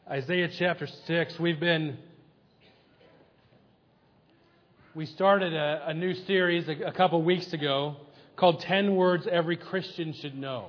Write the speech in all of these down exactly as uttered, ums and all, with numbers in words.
Isaiah chapter six. We've been, we started a, a new series a, a couple weeks ago called ten words Every Christian Should Know.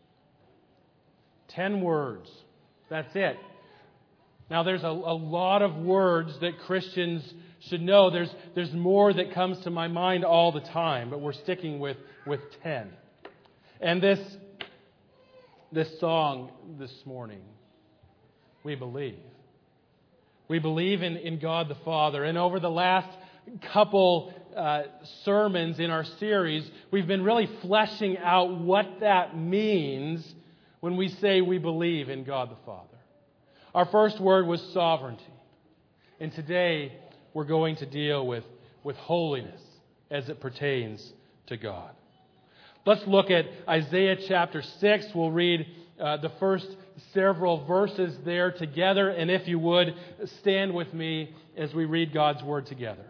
ten words. That's it. Now there's a, a lot of words that Christians should know. There's, there's more that comes to my mind all the time, but we're sticking with, with ten. And this, this song this morning, we believe. We believe in, in God the Father. And over the last couple uh, sermons in our series, we've been really fleshing out what that means when we say we believe in God the Father. Our first word was sovereignty. And today we're going to deal with, with holiness as it pertains to God. Let's look at Isaiah chapter six. We'll read uh, the first several verses there together. And if you would, stand with me as we read God's Word together.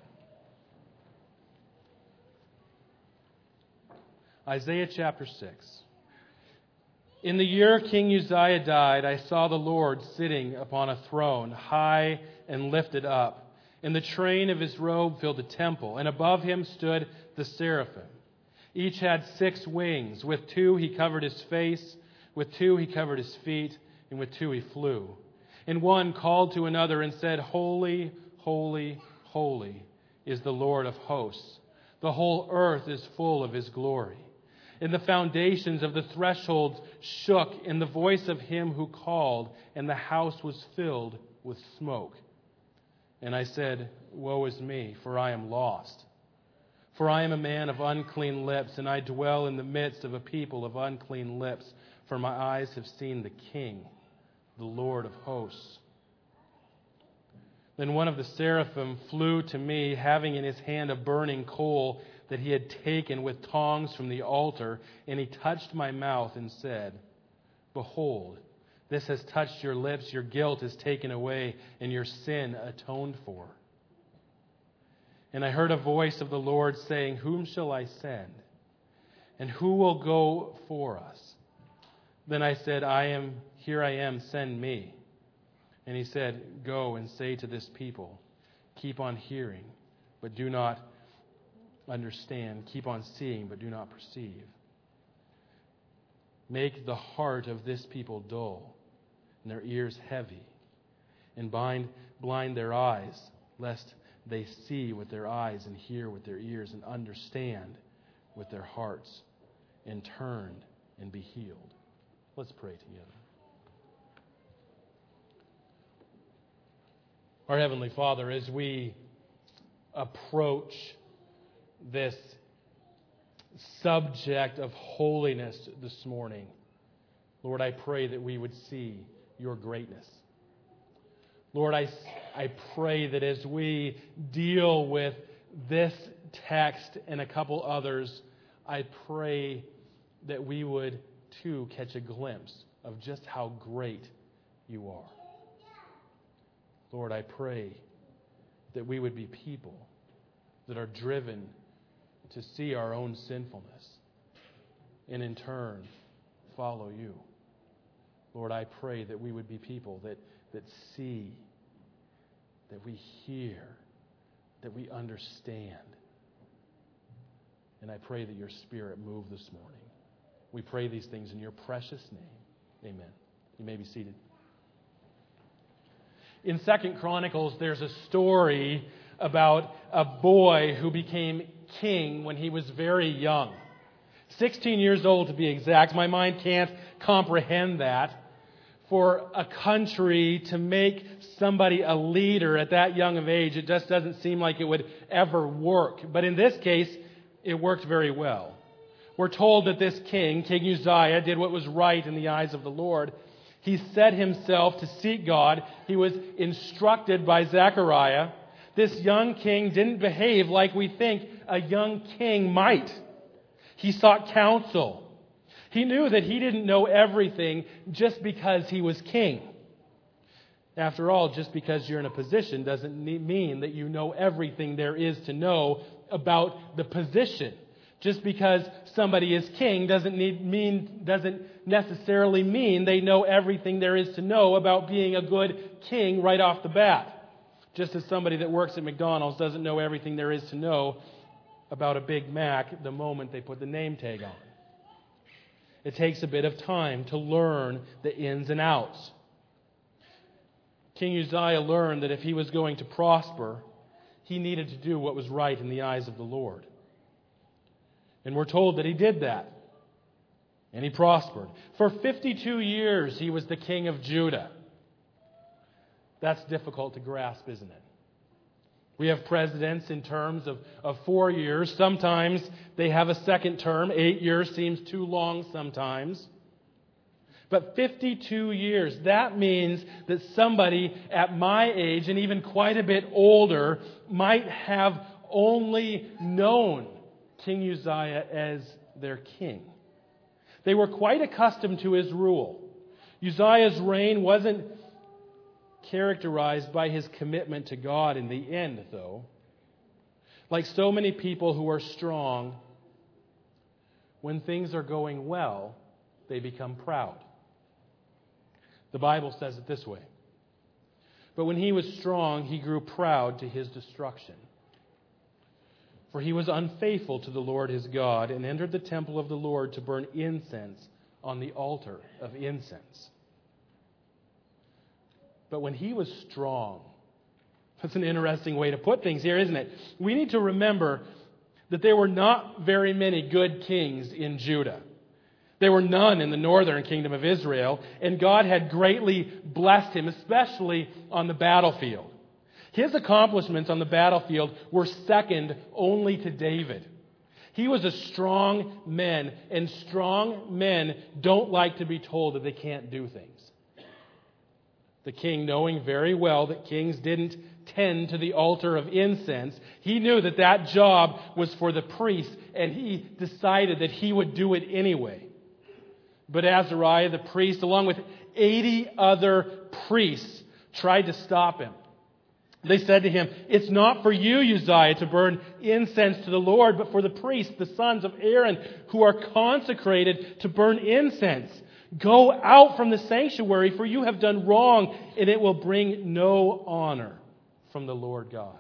Isaiah chapter six. In the year King Uzziah died, I saw the Lord sitting upon a throne, high and lifted up. And the train of his robe filled the temple, and above him stood the seraphim. Each had six wings. With two he covered his face, with two he covered his feet, and with two he flew. And one called to another and said, Holy, holy, holy is the Lord of hosts. The whole earth is full of his glory. And the foundations of the thresholds shook in the voice of him who called, and the house was filled with smoke. And I said, Woe is me, for I am lost. For I am a man of unclean lips, and I dwell in the midst of a people of unclean lips, for my eyes have seen the King, the Lord of hosts. Then one of the seraphim flew to me, having in his hand a burning coal that he had taken with tongs from the altar, and he touched my mouth and said, Behold, this has touched your lips, your guilt is taken away, and your sin atoned for. And I heard a voice of the Lord saying, Whom shall I send? And who will go for us? Then I said, I am, here I am, send me. And he said, Go and say to this people, Keep on hearing, but do not understand. Keep on seeing, but do not perceive. Make the heart of this people dull, and their ears heavy, and bind, blind their eyes, lest they see with their eyes and hear with their ears and understand with their hearts and turn and be healed. Let's pray together. Our Heavenly Father, as we approach this subject of holiness this morning, Lord, I pray that we would see your greatness. Lord, I, I pray that as we deal with this text and a couple others, I pray that we would too catch a glimpse of just how great you are. Lord, I pray that we would be people that are driven to see our own sinfulness and in turn follow you. Lord, I pray that we would be people that, that see, that we hear, that we understand. And I pray that your Spirit move this morning. We pray these things in your precious name. Amen. You may be seated. In Second Chronicles, there's a story about a boy who became king when he was very young. sixteen years old to be exact. My mind can't comprehend that. For a country to make somebody a leader at that young of age, it just doesn't seem like it would ever work. But in this case, it worked very well. We're told that this king, King Uzziah, did what was right in the eyes of the Lord. He set himself to seek God. He was instructed by Zechariah. This young king didn't behave like we think a young king might. He sought counsel. He knew that he didn't know everything just because he was king. After all, just because you're in a position doesn't mean that you know everything there is to know about the position. Just because somebody is king doesn't need mean doesn't necessarily mean they know everything there is to know about being a good king right off the bat. Just as somebody that works at McDonald's doesn't know everything there is to know about a Big Mac the moment they put the name tag on. It takes a bit of time to learn the ins and outs. King Uzziah learned that if he was going to prosper, he needed to do what was right in the eyes of the Lord. And we're told that he did that. And he prospered. For fifty-two years, he was the king of Judah. That's difficult to grasp, isn't it? We have presidents in terms of, of four years. Sometimes they have a second term. Eight years seems too long sometimes. But fifty-two years, that means that somebody at my age and even quite a bit older might have only known King Uzziah as their king. They were quite accustomed to his rule. Uzziah's reign wasn't characterized by his commitment to God in the end, though. Like so many people who are strong, when things are going well, they become proud. The Bible says it this way. But when he was strong, he grew proud to his destruction. For he was unfaithful to the Lord his God and entered the temple of the Lord to burn incense on the altar of incense. But when he was strong, that's an interesting way to put things here, isn't it? We need to remember that there were not very many good kings in Judah. There were none in the northern kingdom of Israel, and God had greatly blessed him, especially on the battlefield. His accomplishments on the battlefield were second only to David. He was a strong man, and strong men don't like to be told that they can't do things. The king, knowing very well that kings didn't tend to the altar of incense, he knew that that job was for the priests, and he decided that he would do it anyway. But Azariah, the priest, along with eighty other priests, tried to stop him. They said to him, "It's not for you, Uzziah, to burn incense to the Lord, but for the priests, the sons of Aaron, who are consecrated to burn incense. Go out from the sanctuary, for you have done wrong, and it will bring no honor from the Lord God."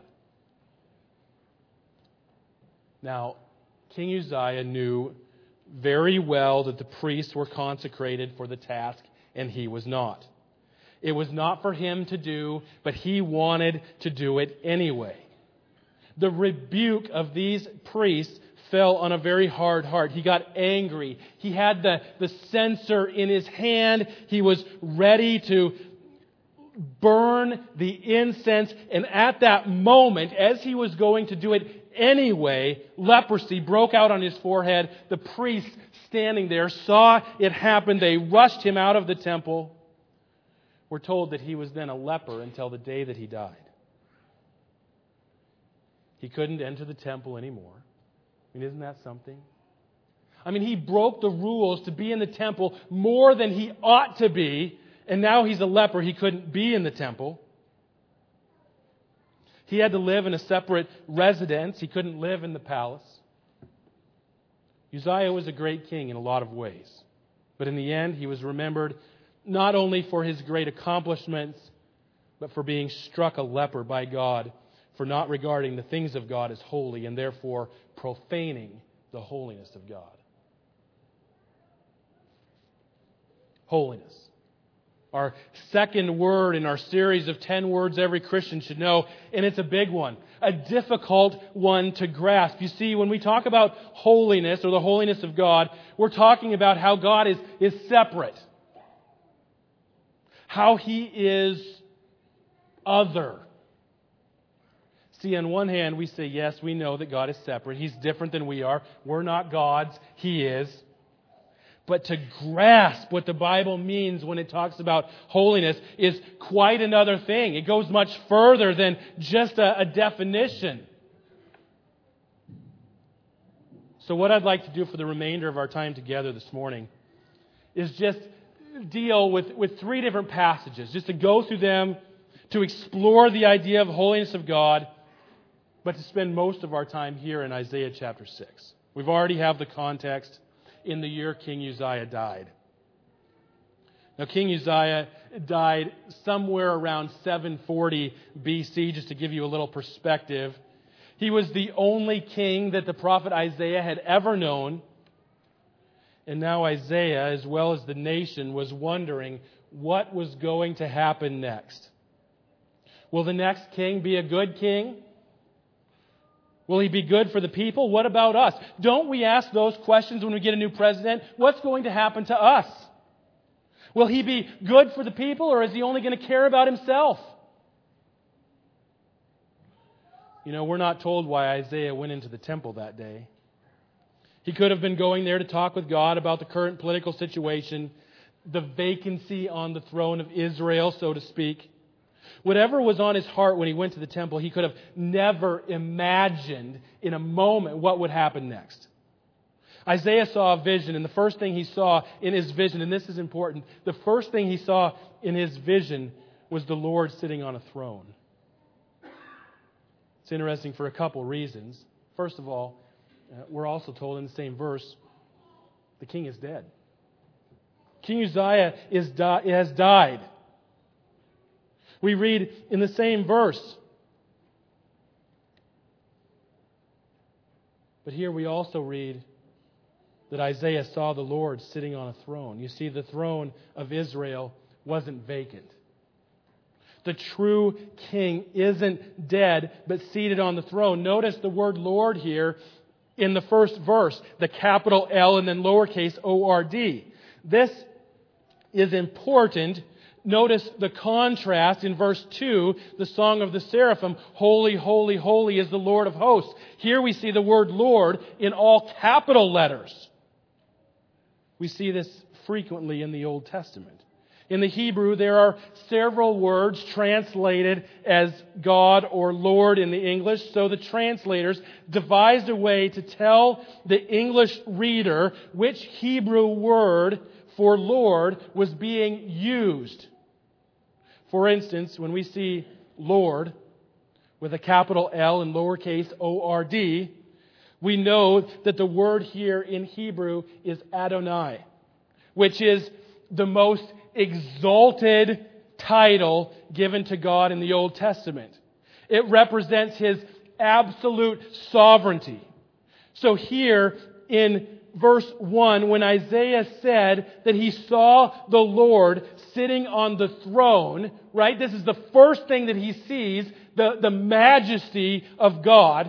Now, King Uzziah knew very well that the priests were consecrated for the task, and he was not. It was not for him to do, but he wanted to do it anyway. The rebuke of these priests fell on a very hard heart. He got angry. He had the, the censer in his hand. He was ready to burn the incense. And at that moment, as he was going to do it anyway, leprosy broke out on his forehead. The priests standing there saw it happen. They rushed him out of the temple. We're told that he was then a leper until the day that he died. He couldn't enter the temple anymore. I mean, isn't that something? I mean, he broke the rules to be in the temple more than he ought to be, and now he's a leper. He couldn't be in the temple. He had to live in a separate residence. He couldn't live in the palace. Uzziah was a great king in a lot of ways. But in the end, he was remembered not only for his great accomplishments, but for being struck a leper by God, for not regarding the things of God as holy and therefore profaning the holiness of God. Holiness. Our second word in our series of ten words every Christian should know, and it's a big one, a difficult one to grasp. You see, when we talk about holiness or the holiness of God, we're talking about how God is, is separate. How He is other. See, on one hand, we say, yes, we know that God is separate. He's different than we are. We're not gods. He is. But to grasp what the Bible means when it talks about holiness is quite another thing. It goes much further than just a, a definition. So what I'd like to do for the remainder of our time together this morning is just deal with, with three different passages, just to go through them, to explore the idea of holiness of God, but to spend most of our time here in Isaiah chapter six. We've already have the context in the year King Uzziah died. Now, King Uzziah died somewhere around seven forty B C, just to give you a little perspective. He was the only king that the prophet Isaiah had ever known. And now Isaiah, as well as the nation, was wondering what was going to happen next. Will the next king be a good king? Will he be good for the people? What about us? Don't we ask those questions when we get a new president? What's going to happen to us? Will he be good for the people, or is he only going to care about himself? You know, we're not told why Isaiah went into the temple that day. He could have been going there to talk with God about the current political situation, the vacancy on the throne of Israel, so to speak. Whatever was on his heart when he went to the temple, he could have never imagined in a moment what would happen next. Isaiah saw a vision, and the first thing he saw in his vision, and this is important, the first thing he saw in his vision was the Lord sitting on a throne. It's interesting for a couple reasons. First of all, uh, we're also told in the same verse, the king is dead. King Uzziah is di- has died. We read in the same verse. But here we also read that Isaiah saw the Lord sitting on a throne. You see, the throne of Israel wasn't vacant. The true king isn't dead, but seated on the throne. Notice the word Lord here in the first verse, the capital L and then lowercase O R D. This is important. Notice the contrast in verse two, the Song of the Seraphim, Holy, holy, holy is the Lord of hosts. Here we see the word Lord in all capital letters. We see this frequently in the Old Testament. In the Hebrew, there are several words translated as God or Lord in the English, so the translators devised a way to tell the English reader which Hebrew word for Lord was being used. For instance, when we see Lord with a capital L and lowercase O R D, we know that the word here in Hebrew is Adonai, which is the most exalted title given to God in the Old Testament. It represents His absolute sovereignty. So here in verse one, when Isaiah said that he saw the Lord sitting on the throne, right? This is the first thing that he sees, the, the majesty of God.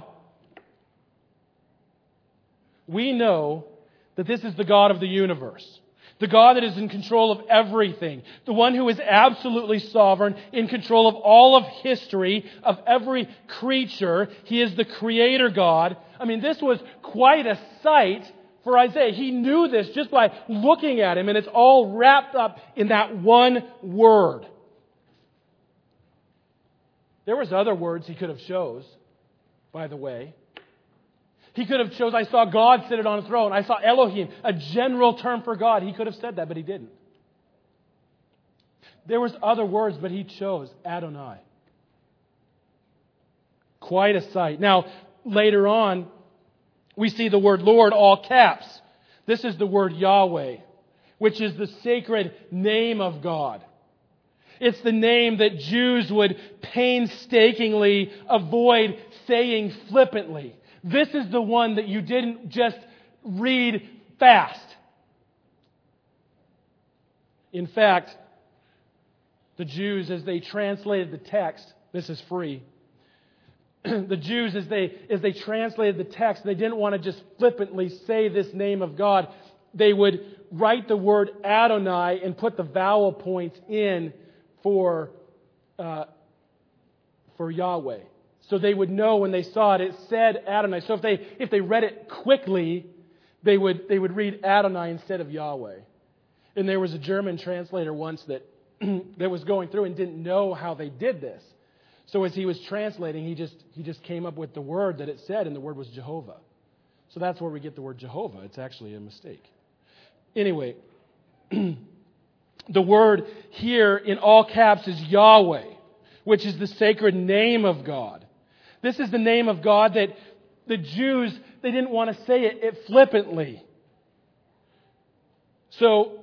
We know that this is the God of the universe. The God that is in control of everything. The one who is absolutely sovereign, in control of all of history, of every creature. He is the Creator God. I mean, this was quite a sight for Isaiah. He knew this just by looking at him, and it's all wrapped up in that one word. There was other words he could have chose, by the way. He could have chose, I saw God seated on a throne. I saw Elohim, a general term for God. He could have said that, but he didn't. There was other words, but he chose Adonai. Quite a sight. Now, later on, we see the word Lord, all caps. This is the word Yahweh, which is the sacred name of God. It's the name that Jews would painstakingly avoid saying flippantly. This is the one that you didn't just read fast. In fact, the Jews, as they translated the text, this is free. The Jews, as they as they translated the text, they didn't want to just flippantly say this name of God. They would write the word Adonai and put the vowel points in for uh, for Yahweh. So they would know when they saw it, it said Adonai. So if they if they read it quickly, they would they would read Adonai instead of Yahweh. And there was a German translator once that that was going through and didn't know how they did this. So as he was translating, he just he just came up with the word that it said, and the word was Jehovah. So that's where we get the word Jehovah. It's actually a mistake. Anyway, the word here in all caps is Yahweh, which is the sacred name of God. This is the name of God that the Jews, they they didn't want to say it, it flippantly. So,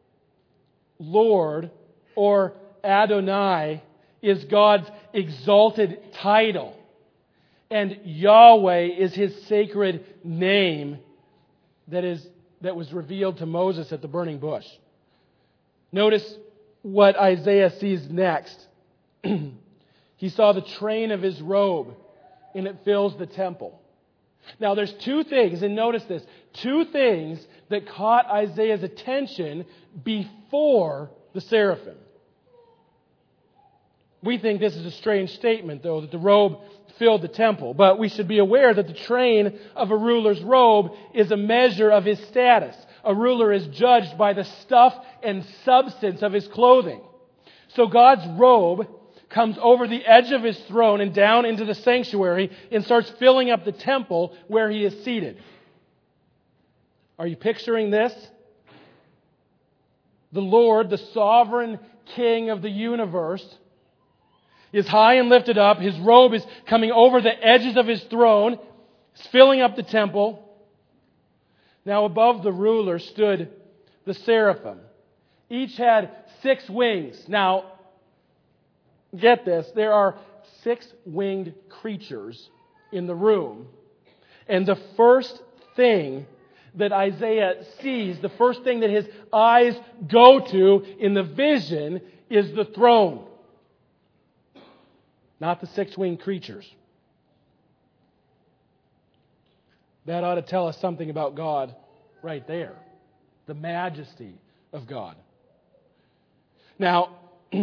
Lord or Adonai is God's exalted title. And Yahweh is His sacred name that is that was revealed to Moses at the burning bush. Notice what Isaiah sees next. He saw the train of His robe, and it fills the temple. Now there's two things, and notice this, two things that caught Isaiah's attention before the seraphim. We think this is a strange statement, though, that the robe filled the temple. But we should be aware that the train of a ruler's robe is a measure of his status. A ruler is judged by the stuff and substance of his clothing. So God's robe comes over the edge of His throne and down into the sanctuary and starts filling up the temple where He is seated. Are you picturing this? The Lord, the sovereign King of the universe, is high and lifted up. His robe is coming over the edges of His throne. It's filling up the temple. Now above the ruler stood the seraphim. Each had six wings. Now, get this, there are six winged creatures in the room. And the first thing that Isaiah sees, the first thing that his eyes go to in the vision is the throne. Not the six winged creatures. That ought to tell us something about God right there. The majesty of God. Now,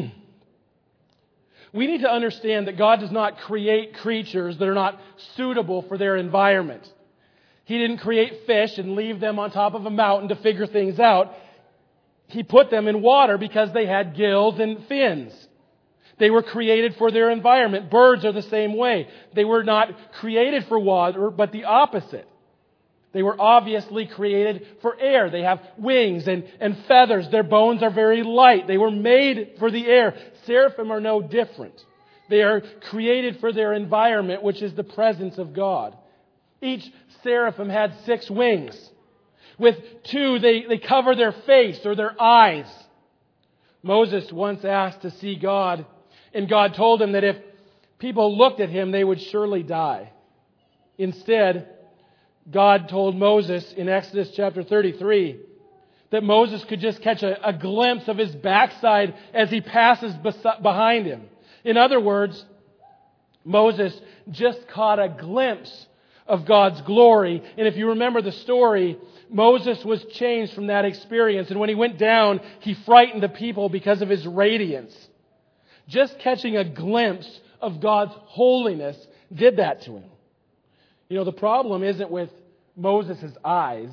we need to understand that God does not create creatures that are not suitable for their environment. He didn't create fish and leave them on top of a mountain to figure things out. He put them in water because they had gills and fins. They were created for their environment. Birds are the same way. They were not created for water, but the opposite. They were obviously created for air. They have wings and, and feathers. Their bones are very light. They were made for the air. Seraphim are no different. They are created for their environment, which is the presence of God. Each seraphim had six wings. With two, they, they cover their face or their eyes. Moses once asked to see God, and God told him that if people looked at him, they would surely die. Instead, God told Moses in Exodus chapter thirty-three that Moses could just catch a, a glimpse of his backside as he passes bes- behind him. In other words, Moses just caught a glimpse of God's glory. And if you remember the story, Moses was changed from that experience. And when he went down, he frightened the people because of his radiance. Just catching a glimpse of God's holiness did that to him. You know, the problem isn't with Moses' eyes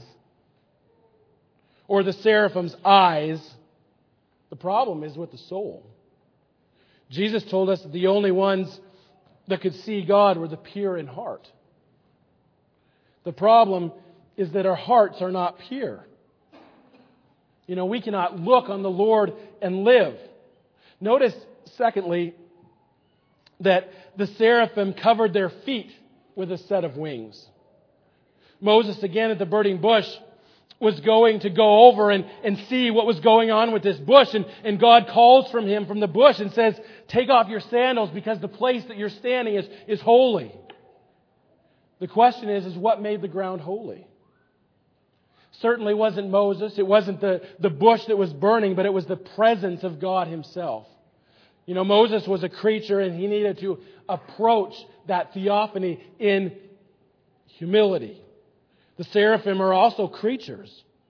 or the seraphim's eyes. The problem is with the soul. Jesus told us that the only ones that could see God were the pure in heart. The problem is that our hearts are not pure. You know, we cannot look on the Lord and live. Notice, secondly, that the seraphim covered their feet with a set of wings. Moses, again at the burning bush, was going to go over and, and see what was going on with this bush. And, and God calls from him from the bush and says, take off your sandals because the place that you're standing is, is holy. The question is, is what made the ground holy? Certainly wasn't Moses. It wasn't the, the bush that was burning, but it was the presence of God Himself. You know, Moses was a creature and he needed to approach that theophany in humility. The seraphim are also creatures.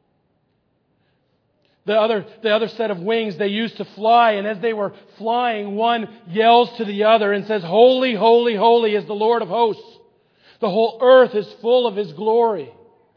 The other, the other set of wings they used to fly, and as they were flying, one yells to the other and says, "Holy, holy, holy is the Lord of hosts. The whole earth is full of His glory."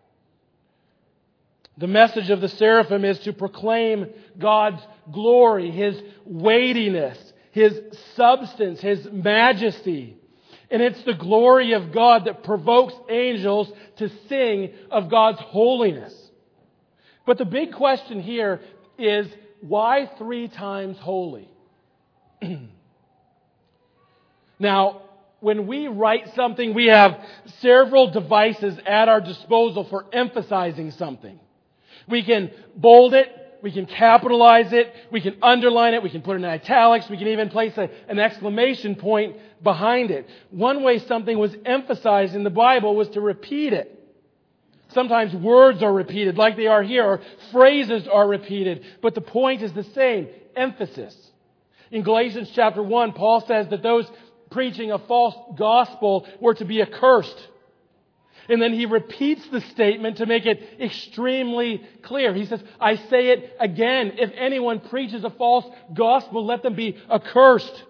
The message of the seraphim is to proclaim God's glory, His weightiness, His substance, His majesty. And it's the glory of God that provokes angels to sing of God's holiness. But the big question here is, why three times holy? Now, when we write something, we have several devices at our disposal for emphasizing something. We can bold it, we can capitalize it, we can underline it, we can put it in italics, we can even place a, an exclamation point behind it. One way something was emphasized in the Bible was to repeat it. Sometimes words are repeated like they are here, or phrases are repeated, but the point is the same, emphasis. In Galatians chapter one, Paul says that those preaching a false gospel were to be accursed. And then he repeats the statement to make it extremely clear. He says, I say it again, if anyone preaches a false gospel, let them be accursed.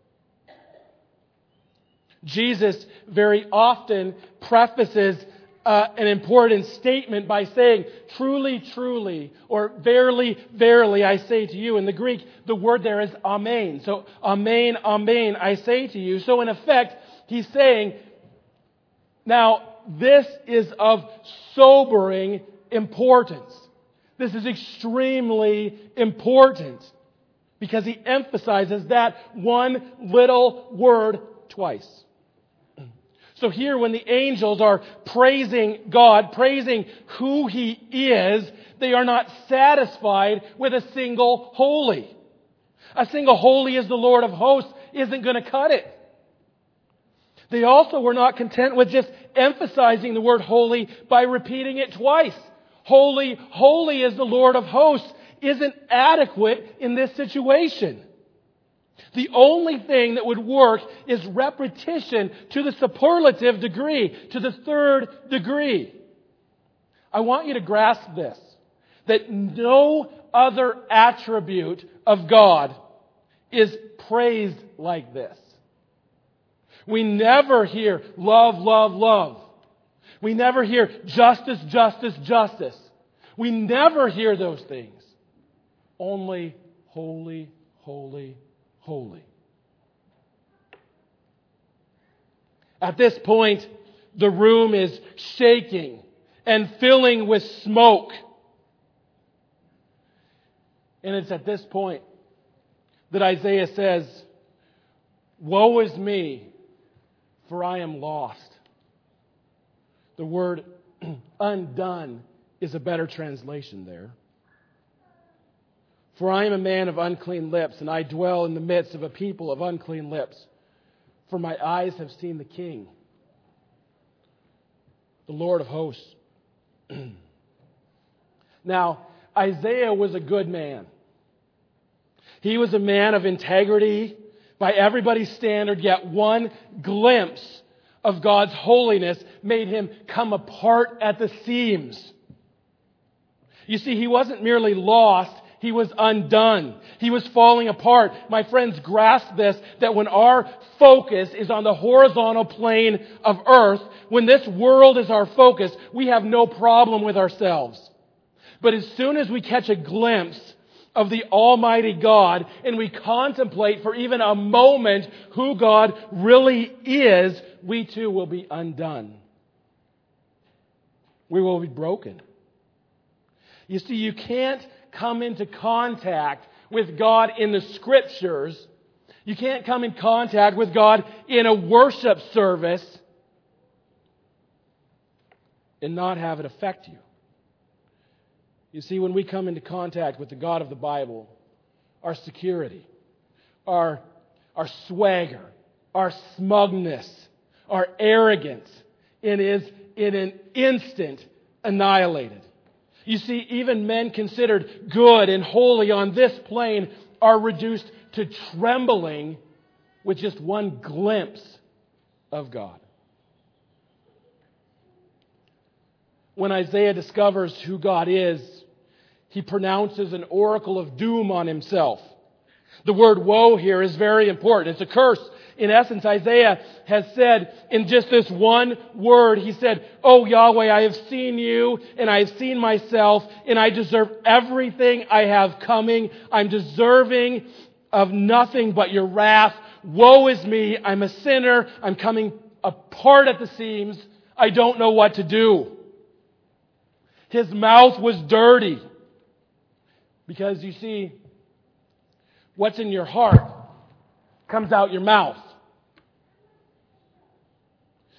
Jesus very often prefaces uh, an important statement by saying, truly, truly, or verily, verily, I say to you. In the Greek, the word there is amen. So, amen, amen, I say to you. So in effect, he's saying, now, this is of sobering importance. This is extremely important because he emphasizes that one little word twice. So here when the angels are praising God, praising who He is, they are not satisfied with a single holy. A single holy is the Lord of hosts isn't going to cut it. They also were not content with just emphasizing the word holy by repeating it twice. Holy, holy is the Lord of hosts isn't adequate in this situation. The only thing that would work is repetition to the superlative degree, to the third degree. I want you to grasp this, that no other attribute of God is praised like this. We never hear love, love, love. We never hear justice, justice, justice. We never hear those things. Only holy, holy, holy. At this point, the room is shaking and filling with smoke. And it's at this point that Isaiah says, woe is me, for I am lost. The word undone is a better translation there. For I am a man of unclean lips, and I dwell in the midst of a people of unclean lips. For my eyes have seen the King, the Lord of hosts. Now, Isaiah was a good man. He was a man of integrity by everybody's standard, yet one glimpse of God's holiness made him come apart at the seams. You see, he wasn't merely lost, he was undone. He was falling apart. My friends, grasp this, that when our focus is on the horizontal plane of earth, when this world is our focus, we have no problem with ourselves. But as soon as we catch a glimpse of the Almighty God and we contemplate for even a moment who God really is, we too will be undone. We will be broken. You see, you can't come into contact with God in the Scriptures. You can't come in contact with God in a worship service and not have it affect you. You see, when we come into contact with the God of the Bible, our security, our, our swagger, our smugness, our arrogance, it is in an instant annihilated. You see, even men considered good and holy on this plane are reduced to trembling with just one glimpse of God. When Isaiah discovers who God is, he pronounces an oracle of doom on himself. The word woe here is very important. It's a curse. In essence, Isaiah has said in just this one word, he said, "Oh Yahweh, I have seen you and I have seen myself and I deserve everything I have coming. I'm deserving of nothing but your wrath. Woe is me. I'm a sinner. I'm coming apart at the seams. I don't know what to do." His mouth was dirty. Because you see, what's in your heart comes out your mouth.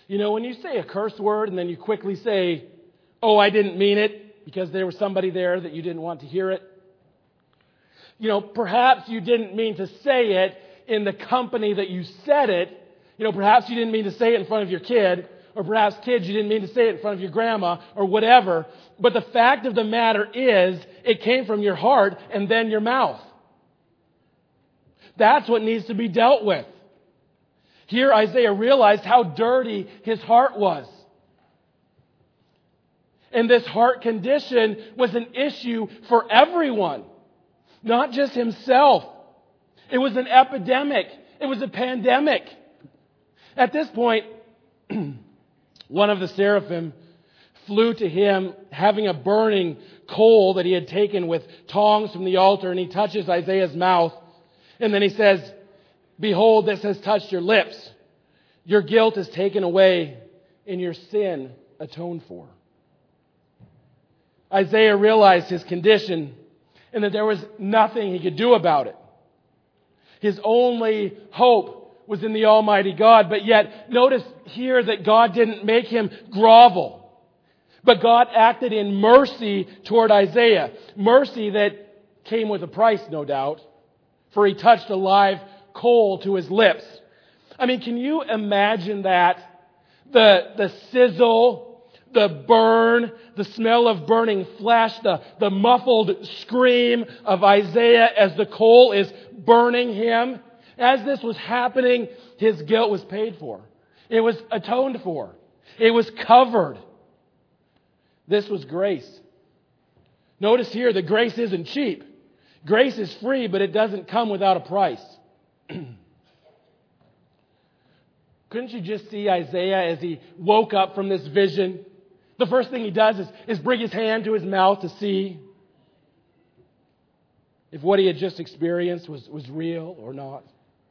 You know, when you say a curse word and then you quickly say, oh, I didn't mean it, because there was somebody there that you didn't want to hear it. You know, perhaps you didn't mean to say it in the company that you said it. You know, perhaps you didn't mean to say it in front of your kid, or perhaps kids, you didn't mean to say it in front of your grandma, or whatever. But the fact of the matter is, it came from your heart and then your mouth. That's what needs to be dealt with. Here Isaiah realized how dirty his heart was. And this heart condition was an issue for everyone, not just himself. It was an epidemic. It was a pandemic. At this point, one of the seraphim flew to him, having a burning coal that he had taken with tongs from the altar, and he touches Isaiah's mouth. And then he says, behold, this has touched your lips. Your guilt is taken away, and your sin atoned for. Isaiah realized his condition and that there was nothing he could do about it. His only hope was in the Almighty God. But yet, notice here that God didn't make him grovel. But God acted in mercy toward Isaiah. Mercy that came with a price, no doubt. For he touched a live coal to his lips. I mean, can you imagine that? The, the sizzle, the burn, the smell of burning flesh, the, the muffled scream of Isaiah as the coal is burning him. As this was happening, his guilt was paid for. It was atoned for. It was covered. This was grace. Notice here that grace isn't cheap. Grace is free, but it doesn't come without a price. Couldn't you just see Isaiah as he woke up from this vision? The first thing he does is, is bring his hand to his mouth to see if what he had just experienced was, was real or not.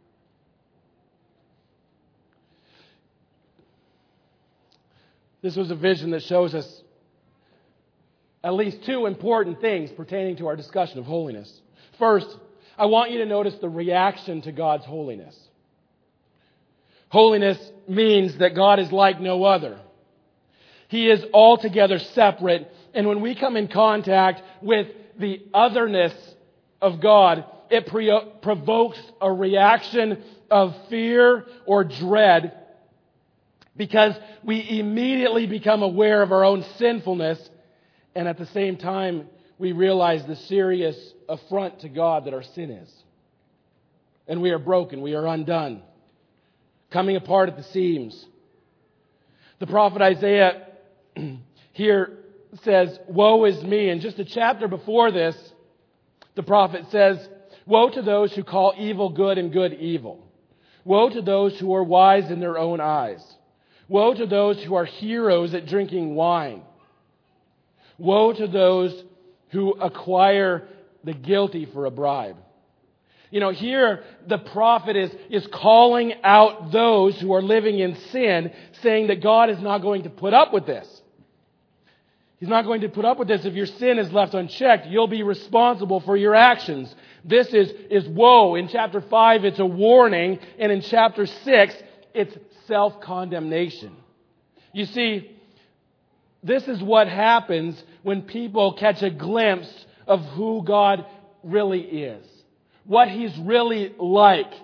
This was a vision that shows us at least two important things pertaining to our discussion of holiness. First, I want you to notice the reaction to God's holiness. Holiness means that God is like no other. He is altogether separate. And when we come in contact with the otherness of God, it pre- provokes a reaction of fear or dread, because we immediately become aware of our own sinfulness, and at the same time, we realize the serious affront to God that our sin is. And we are broken, we are undone, coming apart at the seams. The prophet Isaiah here says, woe is me. And just a chapter before this, the prophet says, woe to those who call evil good and good evil. Woe to those who are wise in their own eyes. Woe to those who are heroes at drinking wine. Woe to those who acquire the guilty for a bribe. You know, here the prophet is, is calling out those who are living in sin, saying that God is not going to put up with this. He's not going to put up with this. If your sin is left unchecked, you'll be responsible for your actions. This is, is woe. In chapter five, it's a warning. And in chapter six, it's self-condemnation. You see, this is what happens when people catch a glimpse of who God really is. What He's really like.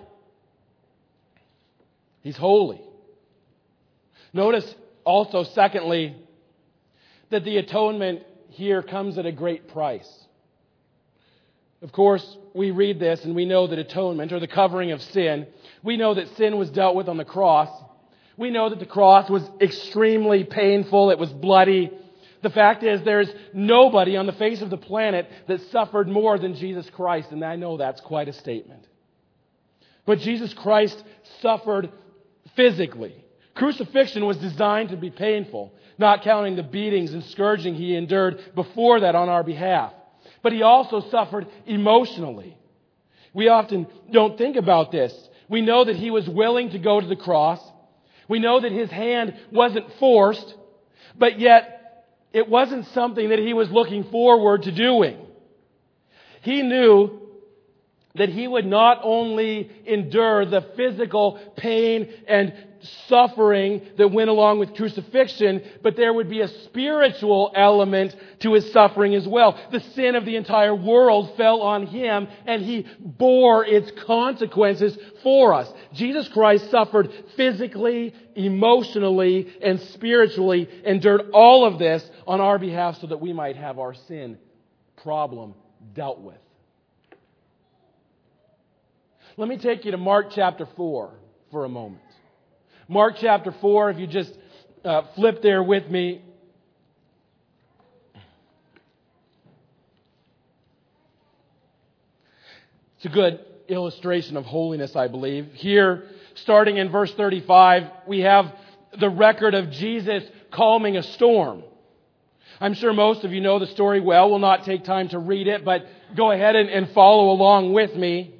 He's holy. Notice also, secondly, that the atonement here comes at a great price. Of course, we read this and we know that atonement, or the covering of sin, we know that sin was dealt with on the cross. We know that the cross was extremely painful. It was bloody. The fact is, there's nobody on the face of the planet that suffered more than Jesus Christ, and I know that's quite a statement. But Jesus Christ suffered physically. Crucifixion was designed to be painful, not counting the beatings and scourging He endured before that on our behalf. But He also suffered emotionally. We often don't think about this. We know that He was willing to go to the cross. We know that His hand wasn't forced, but yet it wasn't something that He was looking forward to doing. He knew that He would not only endure the physical pain and suffering that went along with crucifixion, but there would be a spiritual element to His suffering as well. The sin of the entire world fell on Him, and He bore its consequences for us. Jesus Christ suffered physically, emotionally, and spiritually, endured all of this on our behalf so that we might have our sin problem dealt with. Let me take you to Mark chapter four for a moment. Mark chapter four, if you just uh, flip there with me. It's a good illustration of holiness, I believe. Here, starting in verse thirty-five, we have the record of Jesus calming a storm. I'm sure most of you know the story well. We'll not take time to read it, but go ahead and, and follow along with me.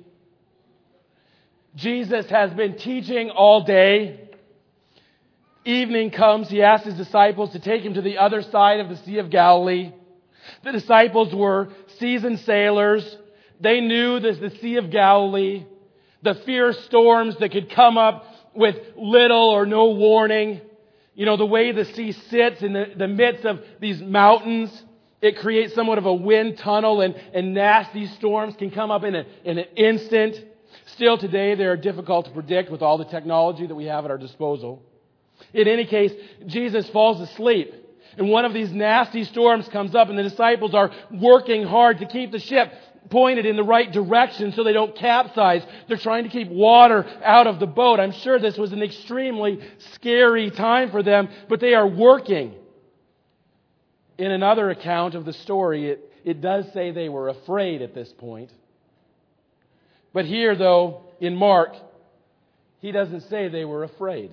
Jesus has been teaching all day. Evening comes, He asks His disciples to take Him to the other side of the Sea of Galilee. The disciples were seasoned sailors. They knew this, the Sea of Galilee, the fierce storms that could come up with little or no warning. You know, the way the sea sits in the, the midst of these mountains, it creates somewhat of a wind tunnel, and, and nasty storms can come up in, a, in an instant. Still today, they are difficult to predict with all the technology that we have at our disposal. In any case, Jesus falls asleep, and one of these nasty storms comes up, and the disciples are working hard to keep the ship pointed in the right direction so they don't capsize. They're trying to keep water out of the boat. I'm sure this was an extremely scary time for them, but they are working. In another account of the story, it, it does say they were afraid at this point. But here, though, in Mark, he doesn't say they were afraid.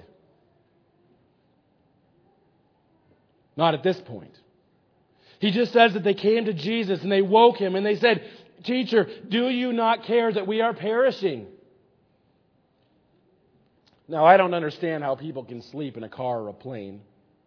Not at this point. He just says that they came to Jesus and they woke Him and they said, "Teacher, do you not care that we are perishing?" Now, I don't understand how people can sleep in a car or a plane.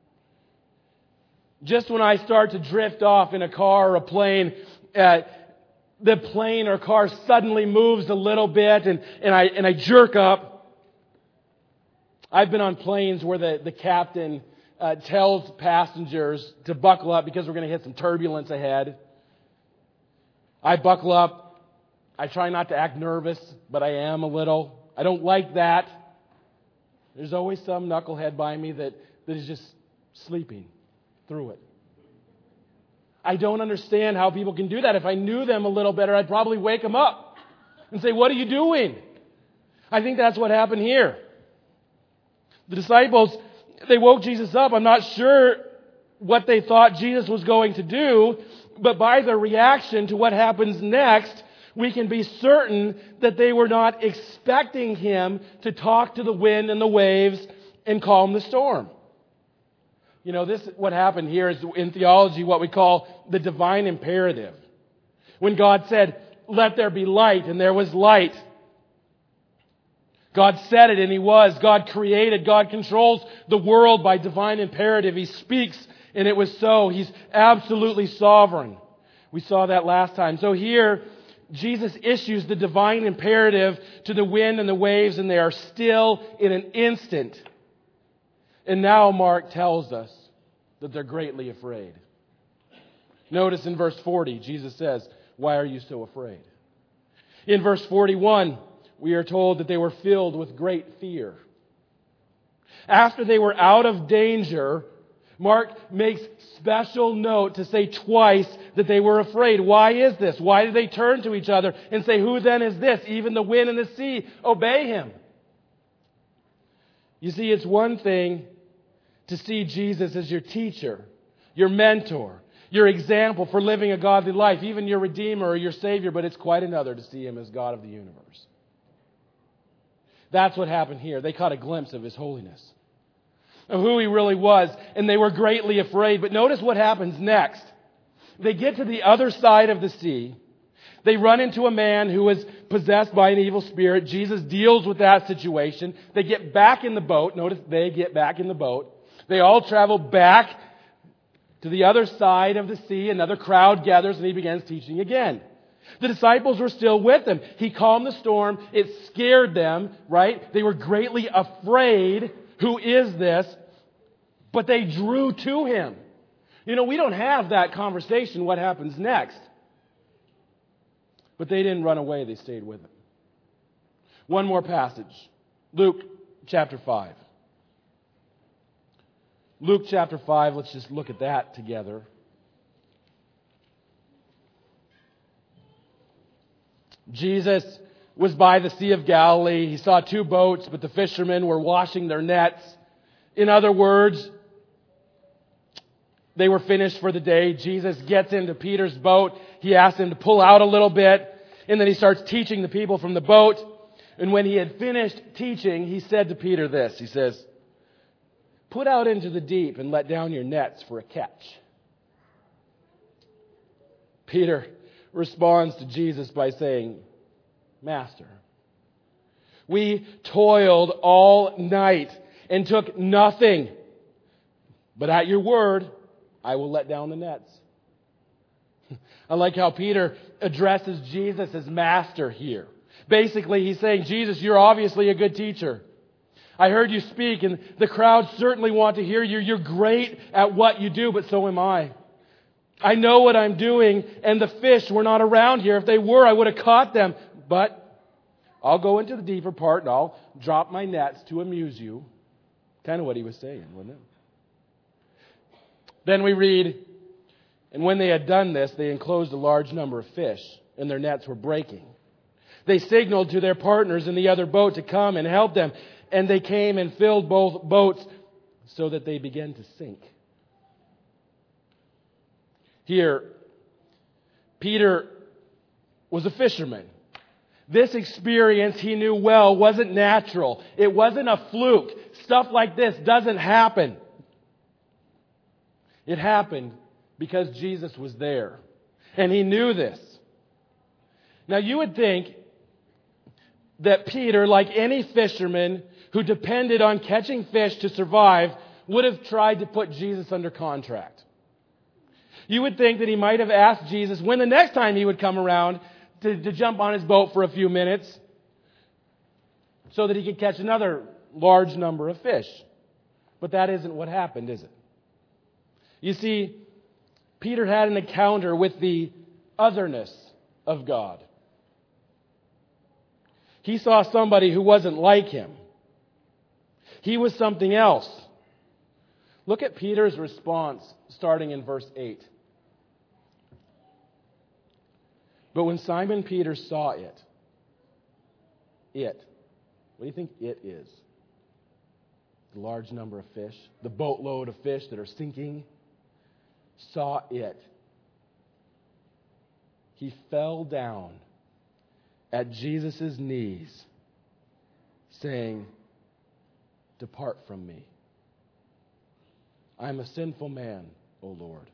Just when I start to drift off in a car or a plane, uh, the plane or car suddenly moves a little bit and, and I and I jerk up. I've been on planes where the, the captain uh, tells passengers to buckle up because we're going to hit some turbulence ahead. I buckle up. I try not to act nervous, but I am a little. I don't like that. There's always some knucklehead by me that, that is just sleeping through it. I don't understand how people can do that. If I knew them a little better, I'd probably wake them up and say, "What are you doing?" I think that's what happened here. The disciples, they woke Jesus up. I'm not sure what they thought Jesus was going to do, but by their reaction to what happens next, we can be certain that they were not expecting Him to talk to the wind and the waves and calm the storm. You know, this what happened here is in theology what we call the divine imperative. When God said, "Let there be light," and there was light. God said it and He was. God created. God controls the world by divine imperative. He speaks and it was so. He's absolutely sovereign. We saw that last time. So here, Jesus issues the divine imperative to the wind and the waves, and they are still in an instant. And now Mark tells us that they're greatly afraid. Notice in verse forty, Jesus says, "Why are you so afraid?" In verse forty-one, we are told that they were filled with great fear. After they were out of danger, Mark makes special note to say twice that they were afraid. Why is this? Why did they turn to each other and say, "Who then is this? Even the wind and the sea obey Him." You see, it's one thing to see Jesus as your teacher, your mentor, your example for living a godly life, even your Redeemer or your Savior, but it's quite another to see Him as God of the universe. That's what happened here. They caught a glimpse of His holiness, of who He really was, and they were greatly afraid. But notice what happens next. They get to the other side of the sea. They run into a man who was possessed by an evil spirit. Jesus deals with that situation. They get back in the boat. Notice they get back in the boat. They all travel back to the other side of the sea. Another crowd gathers and He begins teaching again. The disciples were still with him. He calmed the storm. It scared them, right? They were greatly afraid. Who is this? But they drew to him. You know, we don't have that conversation, what happens next. But they didn't run away. They stayed with him. One more passage. Luke chapter five. Luke chapter five, let's just look at that together. Jesus was by the Sea of Galilee. He saw two boats, but the fishermen were washing their nets. In other words, they were finished for the day. Jesus gets into Peter's boat. He asks him to pull out a little bit. And then he starts teaching the people from the boat. And when he had finished teaching, he said to Peter this. He says, "Put out into the deep and let down your nets for a catch." Peter responds to Jesus by saying, "Master, we toiled all night and took nothing. But at your word, I will let down the nets." I like how Peter addresses Jesus as master here. Basically, he's saying, Jesus, you're obviously a good teacher. I heard you speak, and the crowd certainly want to hear you. You're great at what you do, but so am I. I know what I'm doing, and the fish were not around here. If they were, I would have caught them. But I'll go into the deeper part, and I'll drop my nets to amuse you. Kind of what he was saying, wasn't it? Then we read, and when they had done this, they enclosed a large number of fish, and their nets were breaking. They signaled to their partners in the other boat to come and help them, and they came and filled both boats so that they began to sink. Here, Peter was a fisherman. This experience, he knew well, wasn't natural. It wasn't a fluke. Stuff like this doesn't happen. It happened because Jesus was there. And he knew this. Now you would think that Peter, like any fisherman who depended on catching fish to survive, would have tried to put Jesus under contract. You would think that he might have asked Jesus when the next time he would come around to, to jump on his boat for a few minutes so that he could catch another large number of fish. But that isn't what happened, is it? You see, Peter had an encounter with the otherness of God. He saw somebody who wasn't like him. He was something else. Look at Peter's response starting in verse eight. But when Simon Peter saw it, it, what do you think it is? The large number of fish, the boatload of fish that are sinking, saw it. He fell down at Jesus' knees, saying, "Depart from me. I am a sinful man, O Lord."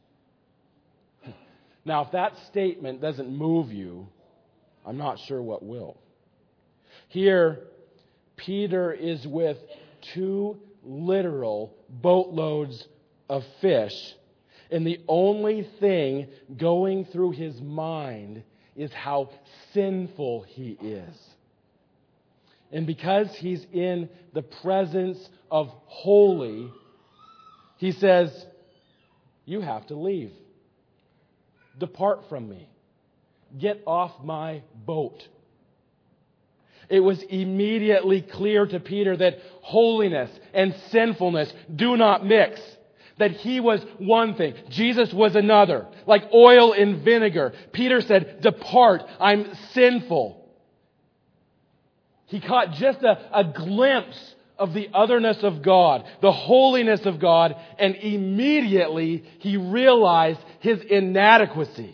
Now, if that statement doesn't move you, I'm not sure what will. Here, Peter is with two literal boatloads of fish, and the only thing going through his mind is how sinful he is. And because he's in the presence of holy, he says, "You have to leave. Depart from me. Get off my boat." It was immediately clear to Peter that holiness and sinfulness do not mix. That he was one thing, Jesus was another. Like oil and vinegar. Peter said, "Depart, I'm sinful." He caught just a, a glimpse of the otherness of God, the holiness of God, and immediately he realized his inadequacy.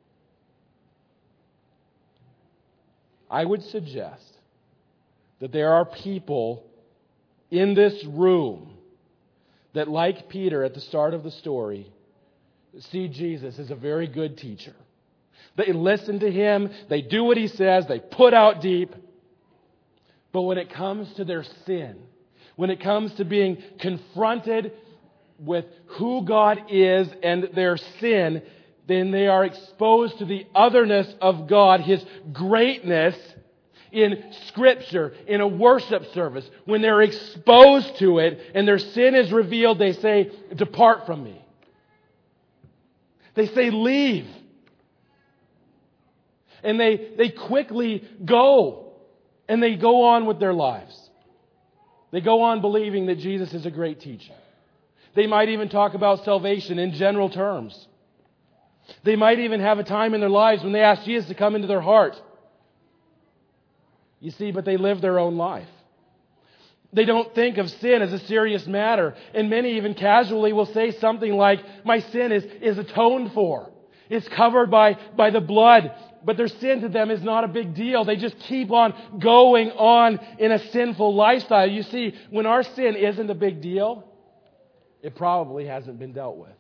I would suggest that there are people in this room that, like Peter at the start of the story, see Jesus as a very good teacher. They listen to him, they do what he says, they put out deep. But when it comes to their sin, when it comes to being confronted with who God is and their sin, then they are exposed to the otherness of God, His greatness in Scripture, in a worship service. When they're exposed to it and their sin is revealed, they say, "Depart from me." They say, "Leave." And they, they quickly go. And they go on with their lives. They go on believing that Jesus is a great teacher. They might even talk about salvation in general terms. They might even have a time in their lives when they ask Jesus to come into their heart. You see, but they live their own life. They don't think of sin as a serious matter. And many even casually will say something like, "My sin is, is atoned for. It's covered by, by the blood." But their sin to them is not a big deal. They just keep on going on in a sinful lifestyle. You see, when our sin isn't a big deal, it probably hasn't been dealt with.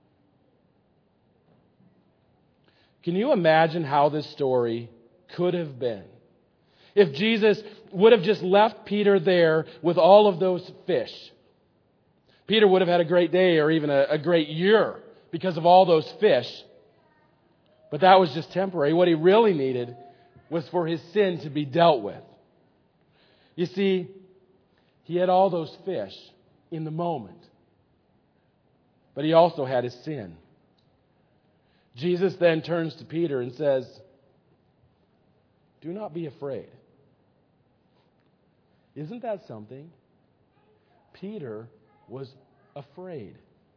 Can you imagine how this story could have been if Jesus would have just left Peter there with all of those fish? Peter would have had a great day or even a, a great year because of all those fish. But that was just temporary. What he really needed was for his sin to be dealt with. You see, he had all those fish in the moment. But he also had his sin. Jesus then turns to Peter and says, "Do not be afraid." Isn't that something? Peter was afraid.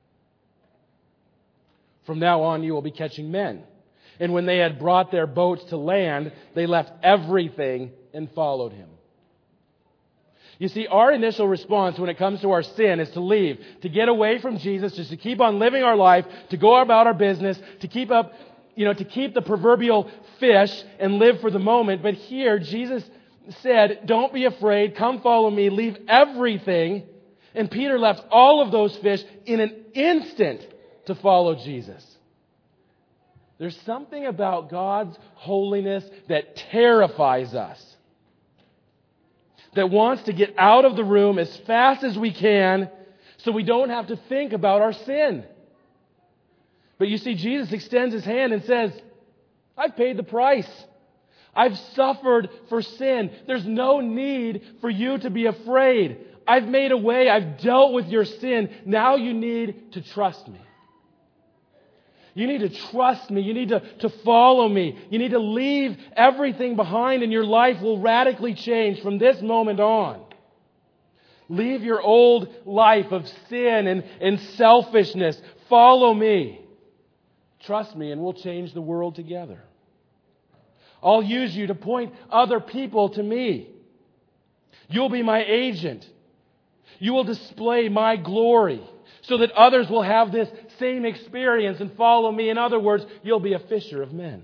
"From now on you will be catching men." And when they had brought their boats to land, they left everything and followed Him. You see, our initial response when it comes to our sin is to leave, to get away from Jesus, just to keep on living our life, to go about our business, to keep up, you know, to keep the proverbial fish and live for the moment. But here, Jesus said, "Don't be afraid, come follow me, leave everything." And Peter left all of those fish in an instant to follow Jesus. There's something about God's holiness that terrifies us, that wants to get out of the room as fast as we can so we don't have to think about our sin. But you see, Jesus extends His hand and says, "I've paid the price. I've suffered for sin. There's no need for you to be afraid. I've made a way. I've dealt with your sin. Now you need to trust me. You need to trust me. You need to, to follow me. You need to leave everything behind, and your life will radically change from this moment on. Leave your old life of sin and, and selfishness. Follow me. Trust me, and we'll change the world together. I'll use you to point other people to me. You'll be my agent. You will display my glory so that others will have this same experience and follow me. In other words, you'll be a fisher of men.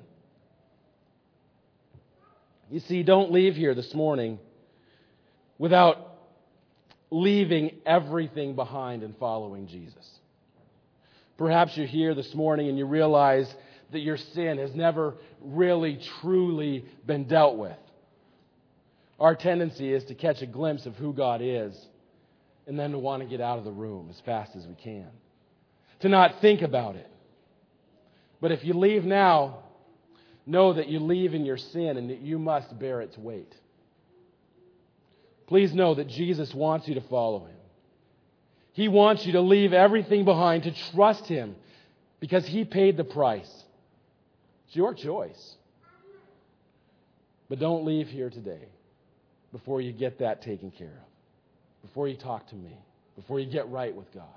You see, don't leave here this morning without leaving everything behind and following Jesus. Perhaps you're here this morning and you realize that your sin has never really, truly been dealt with. Our tendency is to catch a glimpse of who God is and then to want to get out of the room as fast as we can. To not think about it. But if you leave now, know that you leave in your sin and that you must bear its weight. Please know that Jesus wants you to follow Him. He wants you to leave everything behind, to trust Him, because He paid the price. It's your choice. But don't leave here today before you get that taken care of, before you talk to me, before you get right with God.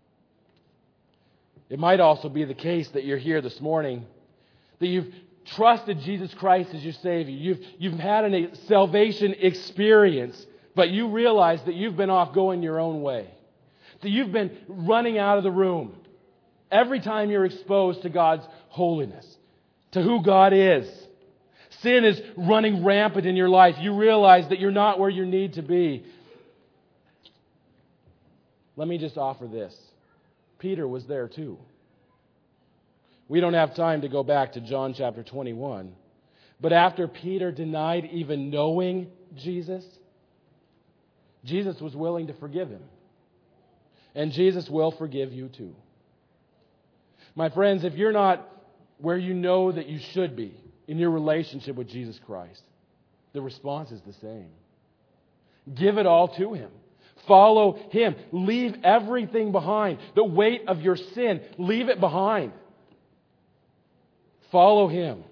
It might also be the case that you're here this morning, that you've trusted Jesus Christ as your Savior. You've, you've had a salvation experience, but you realize that you've been off going your own way. That you've been running out of the room every time you're exposed to God's holiness, to who God is. Sin is running rampant in your life. You realize that you're not where you need to be. Let me just offer this. Peter was there too. We don't have time to go back to John chapter twenty-one. But after Peter denied even knowing Jesus, Jesus was willing to forgive him. And Jesus will forgive you too. My friends, if you're not where you know that you should be in your relationship with Jesus Christ? The response is the same. Give it all to Him. Follow Him. Leave everything behind. The weight of your sin, leave it behind. Follow Him.